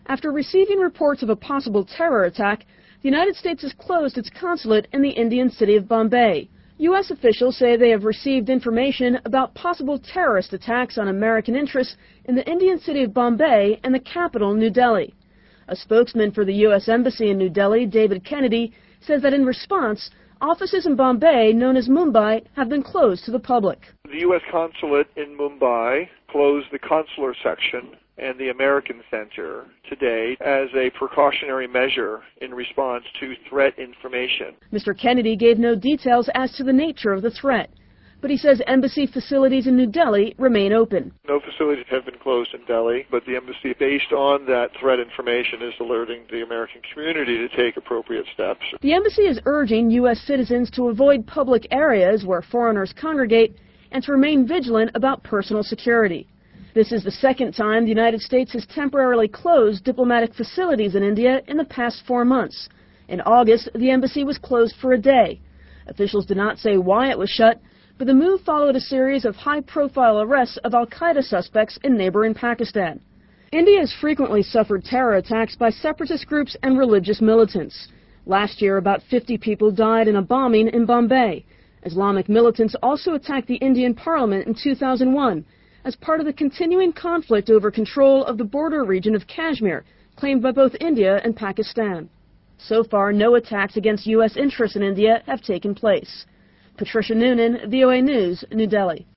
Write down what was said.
After receiving reports of a possible terror attack, the United States has closed its consulate in the Indian city of Bombay. U.S. officials say they have received information about possible terrorist attacks on American interests in the Indian city of Bombay and the capital, New Delhi. A spokesman for the U.S. Embassy in New Delhi, David Kennedy, says that in response, offices in Bombay, known as Mumbai, have been closed to the public. The U.S. consulate in Mumbai closed the consular section and the American Center today as a precautionary measure in response to threat information. Mr. Kennedy gave no details as to the nature of the threat, but he says embassy facilities in New Delhi remain open. No facilities have been closed in Delhi, but the embassy, based on that threat information, is alerting the American community to take appropriate steps. The embassy is urging U.S. citizens to avoid public areas where foreigners congregate and to remain vigilant about personal security. This is the second time the United States has temporarily closed diplomatic facilities in India in the past 4 months. In August, the embassy was closed for a day. Officials did not say why it was shut, but the move followed a series of high-profile arrests of al-Qaeda suspects in neighboring Pakistan. India has frequently suffered terror attacks by separatist groups and religious militants. Last year, about 50 people died in a bombing in Bombay. Islamic militants also attacked the Indian parliament in 2001 as part of the continuing conflict over control of the border region of Kashmir, claimed by both India and Pakistan. So far, no attacks against U.S. interests in India have taken place. Patricia Noonan, VOA News, New Delhi.